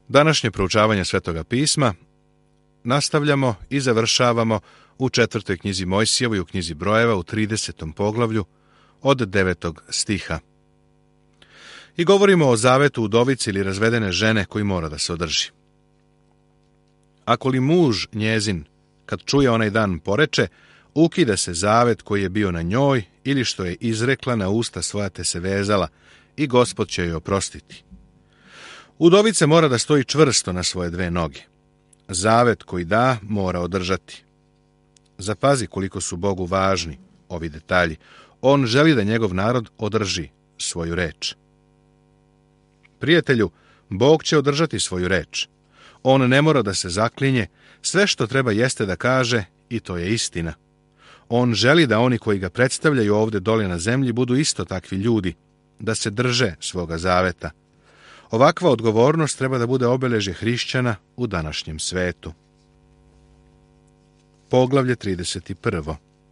Današnje proučavanje Svetoga pisma nastavljamo i završavamo u 4. knjizi Mojsijevoj, u knjizi Brojeva, u 30. poglavlju, od 9. stiha. I govorimo o zavetu udovice ili razvedene žene koji mora da se održi. Ako li muž njezin, kad čuje onaj dan, poreče, ukida se zavet koji je bio na njoj ili što je izrekla, na usta svoja te se vezala i Gospod će joj oprostiti. Udovica mora da stoji čvrsto na svoje dve noge. Zavet koji da mora održati. Zapazi koliko su Bogu važni ovi detalji. On želi da njegov narod održi svoju reč. Prijatelju, Bog će održati svoju reč. On ne mora da se zaklinje, sve što treba jeste da kaže i to je istina. On želi da oni koji ga predstavljaju ovdje dole na zemlji budu isto takvi ljudi, da se drže svoga zaveta. Ovakva odgovornost treba da bude obeležje hrišćana u današnjem svetu. Poglavlje 31.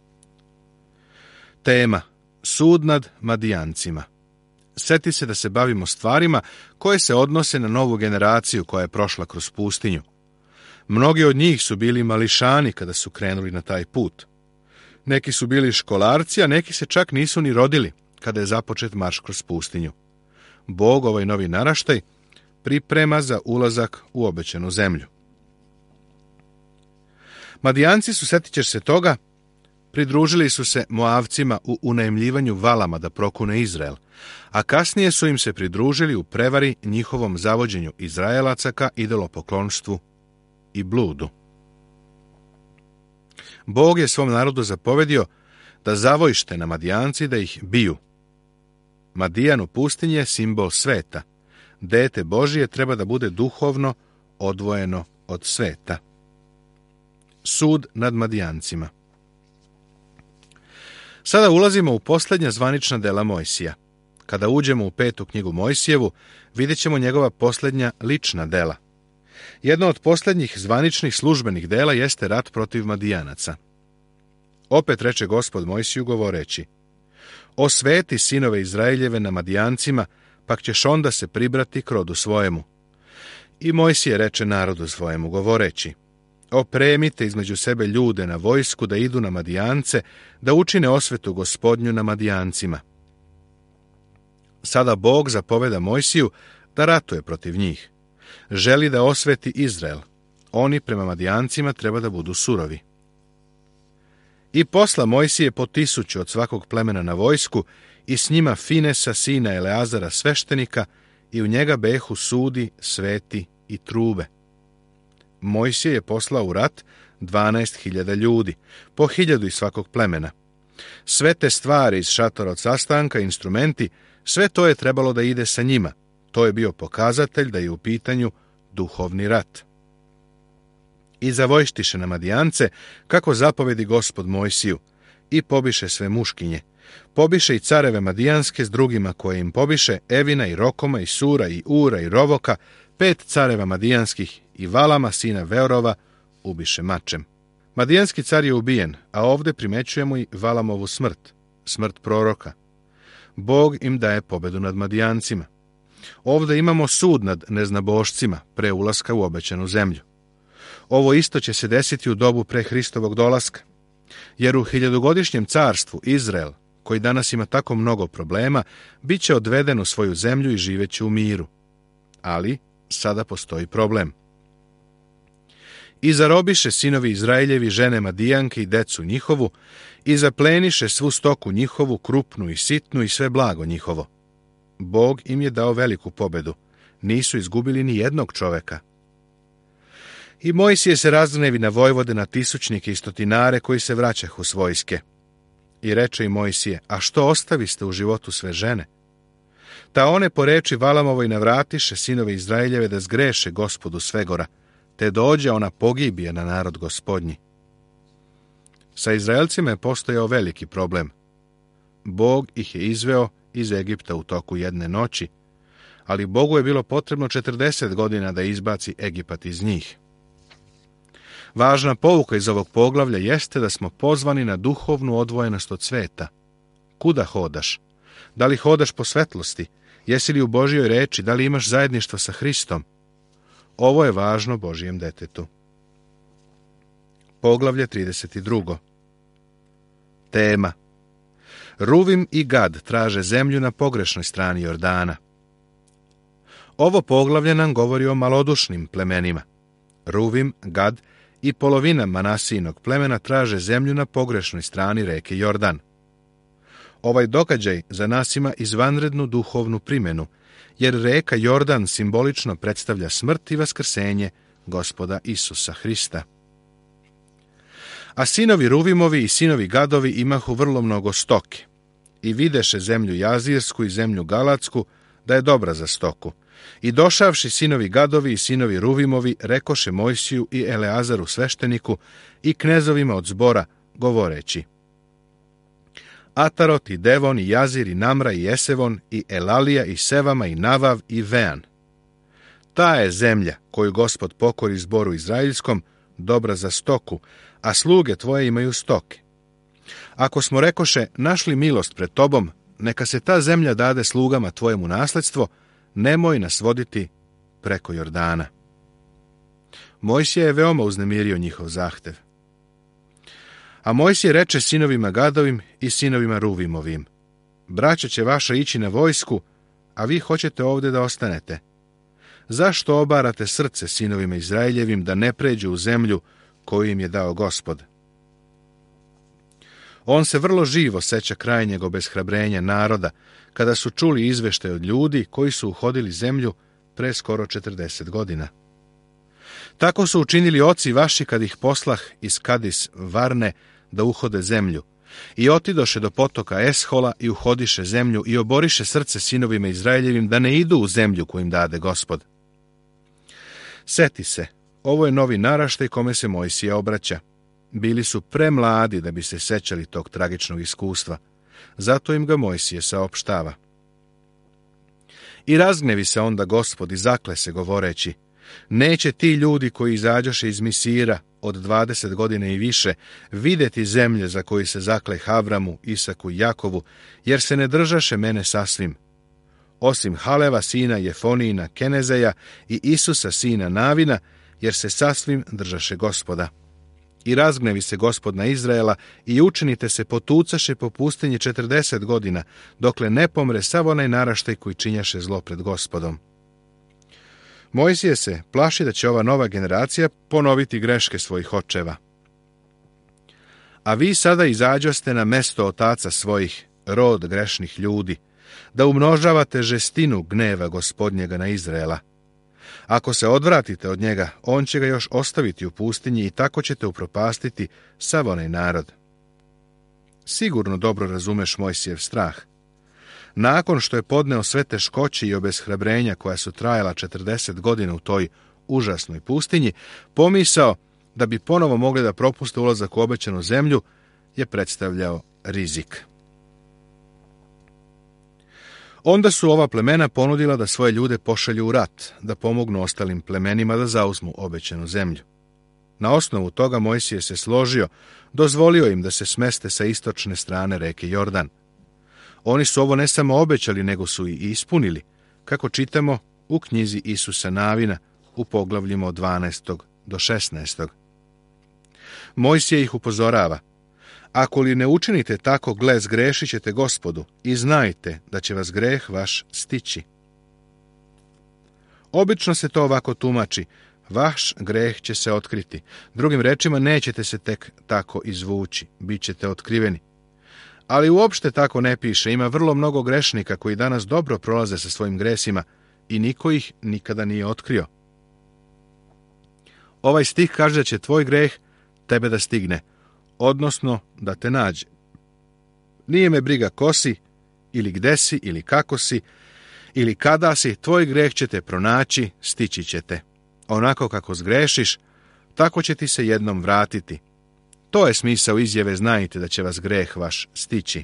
Tema: Sud nad Madijancima. Seti se da se bavimo stvarima koje se odnose na novu generaciju koja je prošla kroz pustinju. Mnogi od njih su bili mališani kada su krenuli na taj put. Neki su bili školarci, a neki se čak nisu ni rodili kada je započet marš kroz pustinju. Bog ovaj novi naraštaj priprema za ulazak u obećanu zemlju. Madijanci su, setit ćeš se toga, pridružili su se Moavcima u unajmljivanju valama da prokune Izrael, a kasnije su im se pridružili u prevari njihovom zavođenju Izraelaca ka idolopoklonstvu i bludu. Bog je svom narodu zapovedio da zavojšte na Madijanci da ih biju. Madijan u pustinji je simbol sveta. Dete Božije treba da bude duhovno odvojeno od sveta. Sud nad Madijancima. Sada ulazimo u posljednja zvanična dela Mojsija. Kada uđemo u 5. knjigu Mojsijevu, vidjet ćemo njegova posljednja lična dela. Jedno od posljednjih zvaničnih službenih dela jeste rat protiv Madijanaca. Opet reče Gospod Mojsiju govoreći: Osveti sinove Izraeljeve na Madijancima, pak ćeš onda se pribrati k rodu svojemu. I Mojsije reče narodu svojemu govoreći: Opremite između sebe ljude na vojsku da idu na Madijance, da učine osvetu Gospodnju na Madijancima. Sada Bog zapoveda Mojsiju da ratuje protiv njih. Želi da osveti Izrael. Oni prema Madijancima treba da budu surovi. I posla Mojsije po 1000 od svakog plemena na vojsku i s njima Finesa, sina Eleazara, sveštenika, i u njega behu sudi, sveti i trube. Mojsije je poslao u rat 12.000 ljudi, po 1000 iz svakog plemena. Sve te stvari iz šatora od sastanka, instrumenti, sve to je trebalo da ide sa njima. To je bio pokazatelj da je u pitanju duhovni rat. I zavojštiše na Madijance, kako zapovedi Gospod Mojsiju, i pobiše sve muškinje. Pobiše i careve Madijanske s drugima koje im pobiše, Evina i Rokoma i Sura i Ura i Rovoka, 5 careva Madijanskih, i Valama, sina Veorova, ubiše mačem. Madijanski car je ubijen, a ovdje primećujemo i Valamovu smrt proroka. Bog im daje pobedu nad Madijancima. Ovdje imamo sud nad neznabošcima pre ulaska u obećanu zemlju. Ovo isto će se desiti u dobu pre Hristovog dolaska, jer u 1000-godišnjem carstvu Izrael, koji danas ima tako mnogo problema, bit će odveden u svoju zemlju i živeće u miru. Ali sada postoji problem. I zarobiše sinovi Izraeljevi žene Madijanke i decu njihovu, i zapleniše svu stoku njihovu, krupnu i sitnu, i sve blago njihovo. Bog im je dao veliku pobedu. Nisu izgubili ni jednog čoveka. I Mojsije se razgnevi na vojvode, na tisućnike i stotinare koji se vraćahu s vojske. I reče i Mojsije: A što ostaviste u životu sve žene? Ta one po reči Valamovoj navratiše sinove Izraeljeve da zgreše Gospodu svegora, te dođe ona pogibije na narod Gospodnji. Sa Izraelcima je postojao veliki problem. Bog ih je izveo iz Egipta u toku jedne noći, ali Bogu je bilo potrebno 40 godina da izbaci Egipat iz njih. Važna pouka iz ovog poglavlja jeste da smo pozvani na duhovnu odvojenost od sveta. Kuda hodaš? Da li hodaš po svetlosti? Jesi li u Božjoj reči? Da li imaš zajedništvo sa Hristom? Ovo je važno Božjem detetu. Poglavlje 32. Tema. Ruvim i Gad traže zemlju na pogrešnoj strani Jordana. Ovo poglavlje nam govori o malodušnim plemenima. Ruvim, Gad i polovina Manasijinog plemena traže zemlju na pogrešnoj strani reke Jordan. Ovaj događaj za nas ima izvanrednu duhovnu primjenu, jer reka Jordan simbolično predstavlja smrt i vaskrsenje Gospoda Isusa Hrista. A sinovi Ruvimovi i sinovi Gadovi imahu vrlo mnogo stoke i videše zemlju Jazirsku i zemlju Galadsku da je dobra za stoku. I došavši sinovi Gadovi i sinovi Ruvimovi rekoše Mojsiju i Eleazaru svešteniku i knezovima od zbora, govoreći: Atarot i Devon i Jazir i Namra i Esevon i Elalija i Sevama i Navav i Vean. Ta je zemlja koju Gospod pokori zboru izraelskom, dobra za stoku, a sluge tvoje imaju stoke. Ako smo, rekoše, našli milost pred tobom, neka se ta zemlja dade slugama tvojemu nasledstvo, nemoj nas voditi preko Jordana. Mojsije je veoma uznemirio njihov zahtev. A Mojsije reče sinovima Gadovim i sinovima Ruvimovim: Braća će vaša ići na vojsku, a vi hoćete ovdje da ostanete. Zašto obarate srce sinovima Izraeljevim da ne pređu u zemlju koju im je dao Gospod? On se vrlo živo seća krajnjeg obeshrabrenja naroda, kada su čuli izveštaj od ljudi koji su uhodili zemlju pre skoro 40 godina. Tako su učinili oci vaši kad ih poslah iz Kadis Varne da uhode zemlju. I otidoše do potoka Eshola i uhodiše zemlju i oboriše srce sinovima Izraeljevim da ne idu u zemlju koju im dade Gospod. Seti se, ovo je novi naraštaj kome se Mojsije obraća. Bili su premladi da bi se sećali tog tragičnog iskustva. Zato im ga Mojsije saopštava. I razgnevi se onda Gospod i zakle se govoreći: Neće ti ljudi koji izađoše iz Misira od 20 godina i više vidjeti zemlje za koju se zakle Havramu, Isaku i Jakovu, jer se ne držaše mene sasvim. Osim Haleva sina Jefonijina Kenezeja i Isusa sina Navina, jer se sasvim držaše Gospoda. I razgnevi se Gospod na Izraela i učinite se potucaše po pustinji 40 godina, dokle ne pomre sav onaj naraštaj koji činjaše zlo pred Gospodom. Mojsije se plaši da će ova nova generacija ponoviti greške svojih očeva. A vi sada izađoste na mesto otaca svojih, rod grešnih ljudi, da umnožavate žestinu gneva Gospodnjega na Izraela. Ako se odvratite od njega, on će ga još ostaviti u pustinji i tako ćete upropastiti sav onaj narod. Sigurno dobro razumeš Mojsijev strah. Nakon što je podneo sve teškoće i obeshrabrenja koja su trajala 40 godina u toj užasnoj pustinji, pomisao da bi ponovo mogli da propuste ulazak u obećanu zemlju je predstavljao rizik. Onda su ova plemena ponudila da svoje ljude pošalju u rat, da pomognu ostalim plemenima da zauzmu obećanu zemlju. Na osnovu toga Mojsije se složio, dozvolio im da se smeste sa istočne strane reke Jordan. Oni su ovo ne samo obećali, nego su i ispunili, kako čitamo u knjizi Isusa Navina u poglavljima od 12. do 16. Mojsije ih upozorava: Ako li ne učinite tako, gle, zgrešit ćete Gospodu i znajte da će vas greh vaš stići. Obično se to ovako tumači: vaš greh će se otkriti. Drugim rečima, nećete se tek tako izvući, bit ćete otkriveni. Ali uopšte tako ne piše. Ima vrlo mnogo grešnika koji danas dobro prolaze sa svojim gresima i niko ih nikada nije otkrio. Ovaj stih kaže da će tvoj greh tebe da stigne, odnosno da te nađe. Nije me briga ko si, ili gde si, ili kako si, ili kada si, tvoj greh će te pronaći, stići će te. Onako kako zgrešiš, tako će ti se jednom vratiti. To je smisao izjave: znajte da će vas greh vaš stići.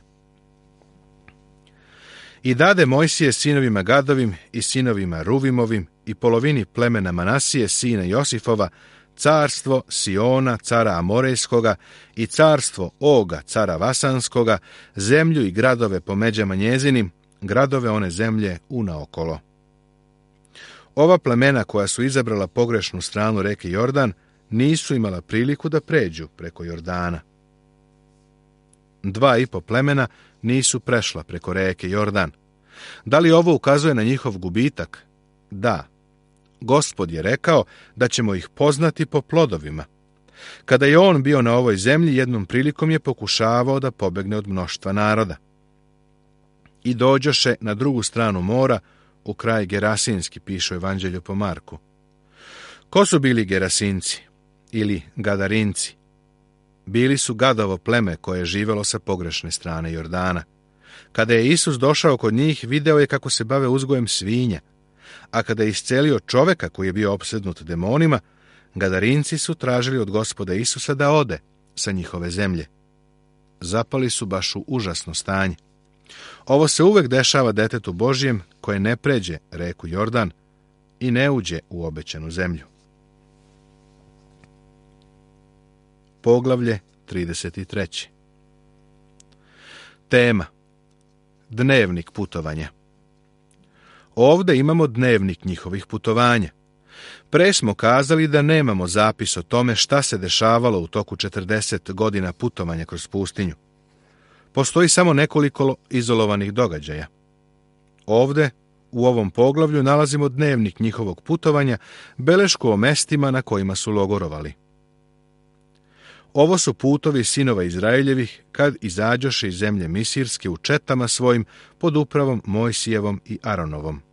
I dade Mojsije sinovima Gadovim i sinovima Ruvimovim i polovini plemena Manasije, sina Josifova, carstvo Siona, cara Amorejskoga, i carstvo Oga, cara Vasanskoga, zemlju i gradove po međama njezinim, gradove one zemlje unaokolo. Ova plemena koja su izabrala pogrešnu stranu reke Jordan nisu imala priliku da pređu preko Jordana. 2,5 plemena nisu prešla preko reke Jordan. Da li ovo ukazuje na njihov gubitak? Da. Gospod je rekao da ćemo ih poznati po plodovima. Kada je on bio na ovoj zemlji, jednom prilikom je pokušavao da pobegne od mnoštva naroda. I dođoše na drugu stranu mora, u kraj Gerasinski, piše u Evanđelju po Marku. Ko su bili Gerasinci ili Gadarinci? Bili su Gadovo pleme koje je živelo sa pogrešne strane Jordana. Kada je Isus došao kod njih, video je kako se bave uzgojem svinja, a kada je iscelio čoveka koji je bio opsednut demonima, Gadarinci su tražili od Gospoda Isusa da ode sa njihove zemlje. Zapali su baš u užasno stanje. Ovo se uvek dešava detetu Božjem koje ne pređe reku Jordan i ne uđe u obećanu zemlju. Poglavlje 33. Tema: dnevnik putovanja. Ovde imamo dnevnik njihovih putovanja. Pre smo kazali da nemamo zapis o tome šta se dešavalo u toku 40 godina putovanja kroz pustinju. Postoji samo nekoliko izolovanih događaja. Ovde, u ovom poglavlju, nalazimo dnevnik njihovog putovanja, belešku o mestima na kojima su logorovali. Ovo su putovi sinova Izraeljevih kad izađoše iz zemlje Misirske u četama svojim pod upravom Mojsijevom i Aronovom.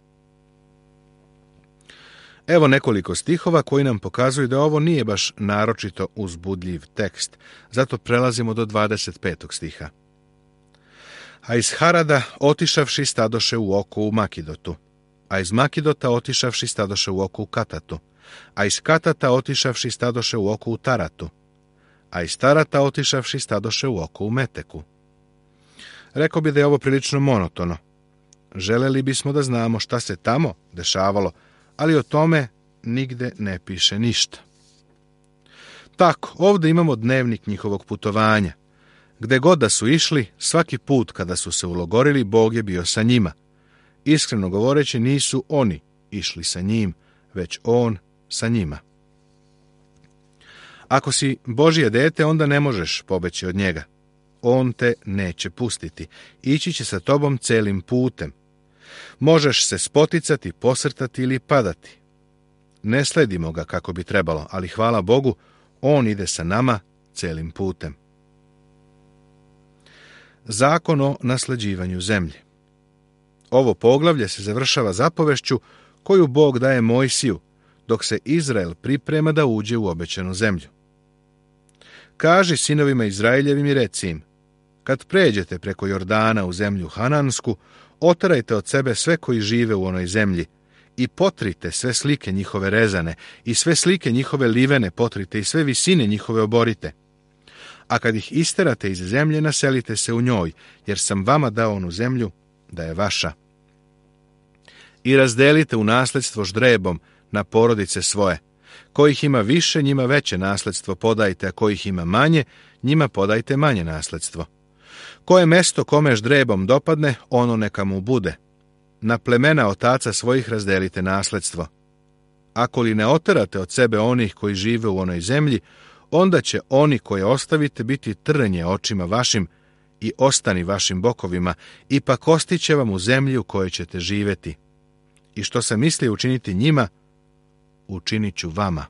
Evo nekoliko stihova koji nam pokazuju da ovo nije baš naročito uzbudljiv tekst, zato prelazimo do 25. stiha. A iz Harada otišavši stadoše u oko u Makidotu, a iz Makidota otišavši stadoše u oko u Katatu, a iz Katata otišavši stadoše u oko u Taratu, a iz Tarata otišavši stadoše u oko u Meteku. Rekao bi da je ovo prilično monotono. Želeli bismo da znamo šta se tamo dešavalo, ali o tome nigde ne piše ništa. Tako, ovdje imamo dnevnik njihovog putovanja. Gde god da su išli, svaki put kada su se ulogorili, Bog je bio sa njima. Iskreno govoreći, nisu oni išli sa njim, već on sa njima. Ako si Božje dete, onda ne možeš pobeći od njega. On te neće pustiti. Ići će sa tobom celim putem. Možeš se spoticati, posrtati ili padati. Ne sledimo ga kako bi trebalo, ali hvala Bogu, on ide sa nama celim putem. Zakon o nasleđivanju zemlje. Ovo poglavlje se završava zapovešću koju Bog daje Mojsiju, dok se Izrael priprema da uđe u obećanu zemlju. Kaži sinovima Izraeljevim i reci im: kad pređete preko Jordana u zemlju Hanansku, oterajte od sebe sve koji žive u onoj zemlji i potrite sve slike njihove rezane i sve slike njihove livene potrite i sve visine njihove oborite. A kad ih isterate iz zemlje, naselite se u njoj, jer sam vama dao onu zemlju da je vaša. I razdelite u nasledstvo ždrebom na porodice svoje. Kojih ima više, njima veće nasledstvo podajte, a kojih ima manje, njima podajte manje nasledstvo. Koje mesto kome ždrebom dopadne, ono neka mu bude. Na plemena otaca svojih razdelite nasledstvo. Ako li ne oterate od sebe onih koji žive u onoj zemlji, onda će oni koje ostavite biti trnje očima vašim i ostani vašim bokovima, ipak ostiće vam u zemlji u kojoj ćete živeti. I što sam mislio učiniti njima, učinit ću vama.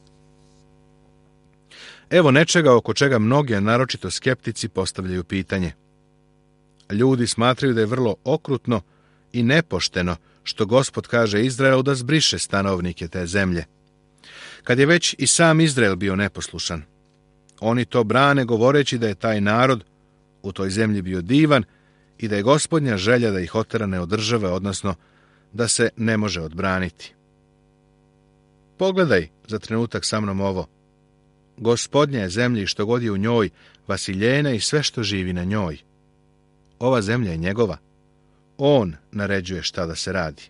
Evo nečega oko čega mnogi, a naročito skeptici, postavljaju pitanje. Ljudi smatraju da je vrlo okrutno i nepošteno što Gospod kaže Izraelu da zbriše stanovnike te zemlje, kad je već i sam Izrael bio neposlušan. Oni to brane govoreći da je taj narod u toj zemlji bio divan i da je Gospodnja želja da ih otera ne održave, odnosno da se ne može odbraniti. Pogledaj za trenutak sa mnom ovo. Gospodnja je zemlja i što god je u njoj, vasiljena i sve što živi na njoj. Ova zemlja je njegova. On naređuje šta da se radi.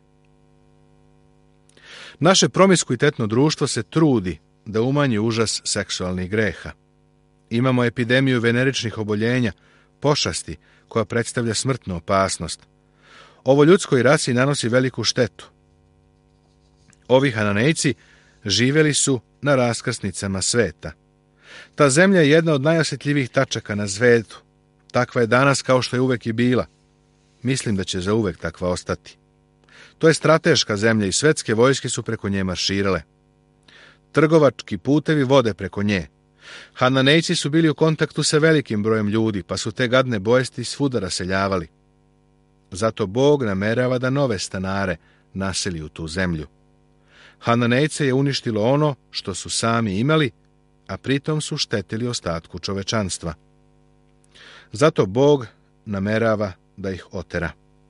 Naše promiskuitetno društvo se trudi da umanji užas seksualnih greha. Imamo epidemiju veneričnih oboljenja, pošasti, koja predstavlja smrtnu opasnost. Ovo ljudskoj rasi nanosi veliku štetu. Ovi Hananejci živjeli su na raskrsnicama sveta. Ta zemlja je jedna od najosjetljivijih tačaka na svetu. Takva je danas kao što je uvek i bila. Mislim da će zauvek takva ostati. To je strateška zemlja i svetske vojske su preko nje marširale. Trgovački putevi vode preko nje. Hananejci su bili u kontaktu sa velikim brojem ljudi, pa su te gadne bolesti svuda raseljavali. Zato Bog namerava da nove stanare naseli u tu zemlju. Hananejce je uništilo ono što su sami imali, a pritom su štetili ostatku čovečanstva. Zato Bog namerava da ih otera.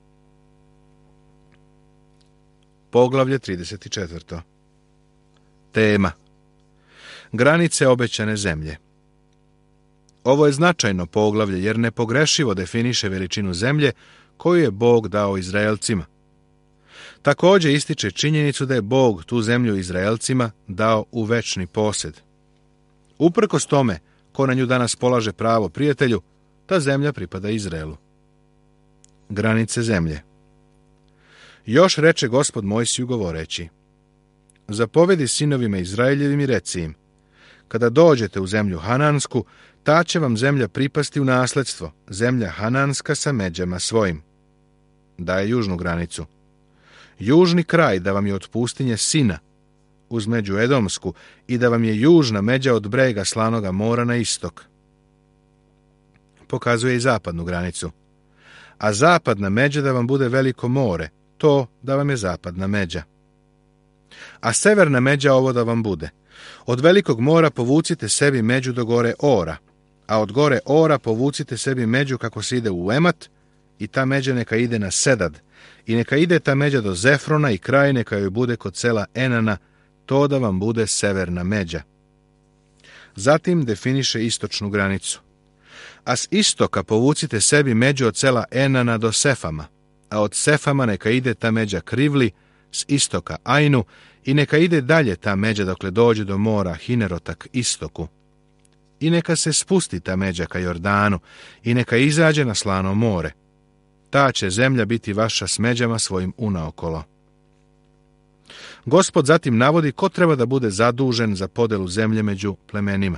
Poglavlje 34. Tema: granice obećane zemlje. Ovo je značajno poglavlje jer nepogrešivo definiše veličinu zemlje koju je Bog dao Izraelcima. Također ističe činjenicu da je Bog tu zemlju Izraelcima dao u večni posjed. Uprkos tome, ko na nju danas polaže pravo prijatelju, ta zemlja pripada Izraelu. Granice zemlje. Još reče Gospod Mojsiju govoreći: zapovedi sinovima Izraeljevim i reci im: kada dođete u zemlju Hanansku, ta će vam zemlja pripasti u nasledstvo, zemlja Hananska sa međama svojim. Daje južnu granicu. Južni kraj da vam je od pustinje Sina, uz među Edomsku, i da vam je južna međa od brega Slanoga mora na istok. Pokazuje i zapadnu granicu. A zapadna međa da vam bude veliko more, to da vam je zapadna međa. A severna međa ovo da vam bude: od velikog mora povucite sebi među do gore Ora, a od gore Ora povucite sebi među kako se ide u Emat, i ta međa neka ide na Sedad, i neka ide ta međa do Zefrona i kraj neka joj bude kod sela Enana, to da vam bude severna međa. Zatim definiše istočnu granicu. A s istoka povucite sebi među od sela Enana do Sefama, a od Sefama neka ide ta međa Krivli, s istoka Ajnu, i neka ide dalje ta međa dokle dođe do mora Hinerotak istoku. I neka se spusti ta međa ka Jordanu, i neka izađe na Slano more. Ta će zemlja biti vaša s međama svojim unaokolo. Gospod zatim navodi ko treba da bude zadužen za podelu zemlje među plemenima.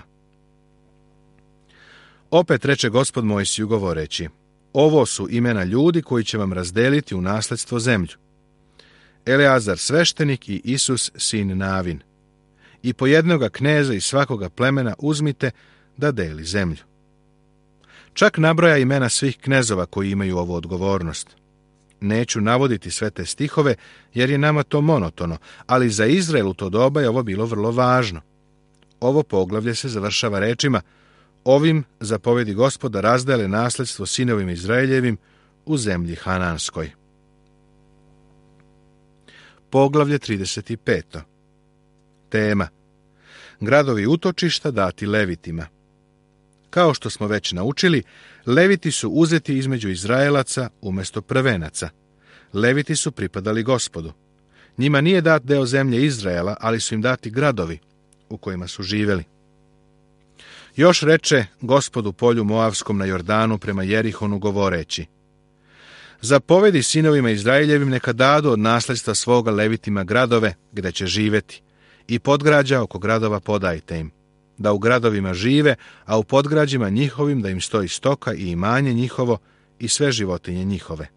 Opet reče Gospod Mojsiju govoreći: ovo su imena ljudi koji će vam razdeliti u nasledstvo zemlju: Eleazar sveštenik i Isus sin Navin. I po jednoga kneza iz svakoga plemena uzmite da deli zemlju. Čak nabroja imena svih knezova koji imaju ovu odgovornost. Neću navoditi sve te stihove, jer je nama to monotono, ali za Izrael u to doba je ovo bilo vrlo važno. Ovo poglavlje se završava rečima: ovim zapovedi Gospod da razdele nasledstvo sinovima Izraeljevim u zemlji Hananskoj. Poglavlje 35. Tema: gradovi utočišta dati Levitima. Kao što smo već naučili, Leviti su uzeti između Izraelaca umjesto prvenaca. Leviti su pripadali Gospodu. Njima nije dat deo zemlje Izraela, ali su im dati gradovi u kojima su živjeli. Još reče Gospodu polju Moavskom na Jordanu prema Jerihonu govoreći: zapovedi sinovima Izraeljevim neka dadu od nasledstva svoga Levitima gradove gdje će živjeti, i podgrađa oko gradova podajte im, da u gradovima žive, a u podgrađima njihovim da im stoji stoka i imanje njihovo i sve životinje njihove.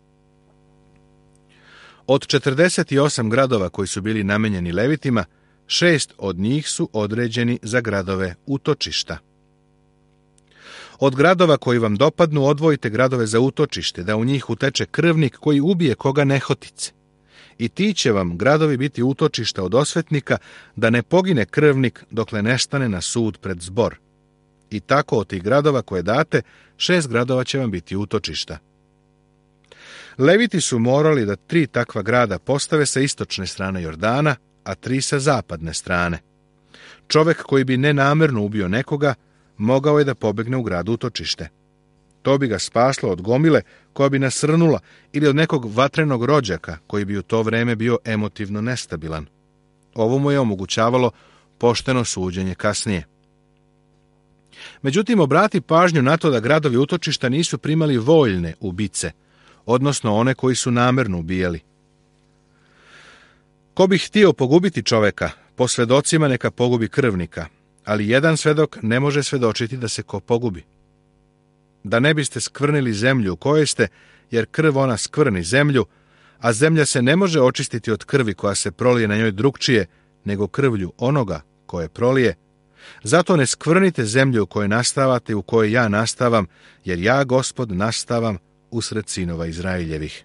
Od 48 gradova koji su bili namenjeni Levitima, 6 od njih su određeni za gradove utočišta. Od gradova koji vam dopadnu odvojite gradove za utočište, da u njih uteče krvnik koji ubije koga nehotice. I ti će vam gradovi biti utočišta od osvetnika, da ne pogine krvnik dokle ne stane na sud pred zbor. I tako od tih gradova koje date, 6 gradova će vam biti utočišta. Leviti su morali da 3 takva grada postave sa istočne strane Jordana, a 3 sa zapadne strane. Čovek koji bi nenamerno ubio nekoga, mogao je da pobegne u grad utočište. To bi ga spaslo od gomile koja bi nasrnula ili od nekog vatrenog rođaka koji bi u to vreme bio emotivno nestabilan. Ovo mu je omogućavalo pošteno suđenje kasnije. Međutim, obrati pažnju na to da gradovi utočišta nisu primali voljne ubice, odnosno one koji su namerno ubijali. Ko bi htio pogubiti čoveka, po svedocima neka pogubi krvnika, ali jedan svedok ne može svedočiti da se ko pogubi. Da ne biste skvrnili zemlju u kojoj ste, jer krv ona skvrni zemlju, a zemlja se ne može očistiti od krvi koja se prolije na njoj drugčije, nego krvlju onoga koje prolije. Zato ne skvrnite zemlju u kojoj nastavate i u kojoj ja nastavam, jer ja, Gospod, nastavam usred sinova Izraeljevih.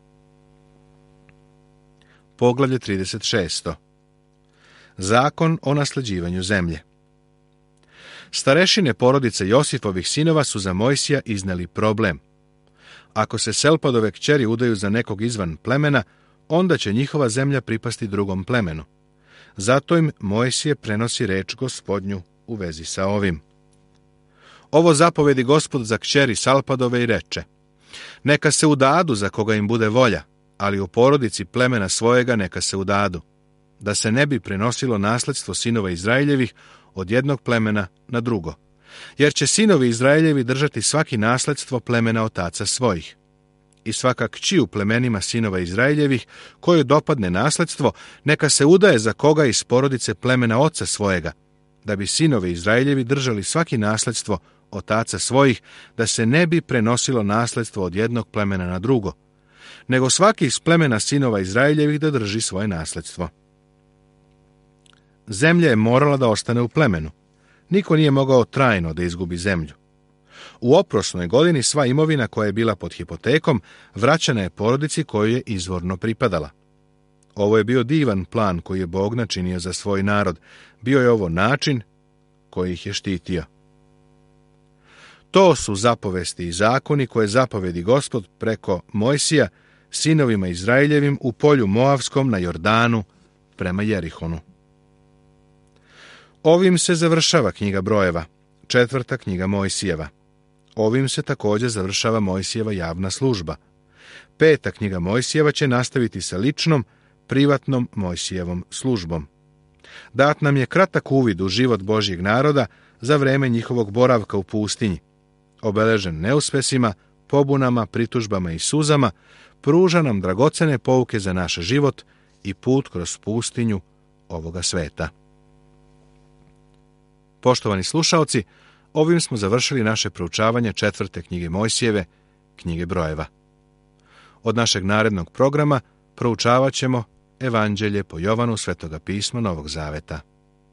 Poglavlje 36. Zakon o nasljeđivanju zemlje. Starešine porodice Josifovih sinova su za Mojsija izneli problem. Ako se Selpadove kćeri udaju za nekog izvan plemena, onda će njihova zemlja pripasti drugom plemenu. Zato im Mojsije prenosi reč Gospodnju u vezi sa ovim. Ovo zapovedi Gospod za kćeri Salpadove i reče: neka se udadu za koga im bude volja, ali u porodici plemena svojega neka se udadu, da se ne bi prenosilo nasledstvo sinova Izraeljevih od jednog plemena na drugo, jer će sinovi Izraeljevi držati svaki nasledstvo plemena otaca svojih. I svaka kći u plemenima sinova Izraeljevih, koju dopadne nasledstvo, neka se udaje za koga iz porodice plemena oca svojega, da bi sinovi Izraeljevi držali svaki nasledstvo otaca svojih, da se ne bi prenosilo nasledstvo od jednog plemena na drugo, nego svaki iz plemena sinova Izraeljevih da drži svoje nasledstvo. Zemlja je morala da ostane u plemenu. Niko nije mogao trajno da izgubi zemlju. U oprosnoj godini sva imovina koja je bila pod hipotekom vraćana je porodici koju je izvorno pripadala. Ovo je bio divan plan koji je Bog načinio za svoj narod. Bio je ovo način koji ih je štitio. To su zapovesti i zakoni koje zapovedi Gospod preko Mojsija sinovima Izraeljevim u polju Moavskom na Jordanu prema Jerihonu. Ovim se završava knjiga Brojeva, 4. knjiga Mojsijeva. Ovim se također završava Mojsijeva javna služba. 5. knjiga Mojsijeva će nastaviti sa ličnom, privatnom Mojsijevom službom. Dat nam je kratak uvid u život Božjeg naroda za vreme njihovog boravka u pustinji. Obeležen neuspesima, pobunama, pritužbama i suzama, pruža nam dragocene pouke za naš život i put kroz pustinju ovoga sveta. Poštovani slušaoci, ovim smo završili naše proučavanje 4. knjige Mojsijeve, knjige Brojeva. Od našeg narednog programa proučavat ćemo Evanđelje po Jovanu, Svetoga pisma Novog Zaveta.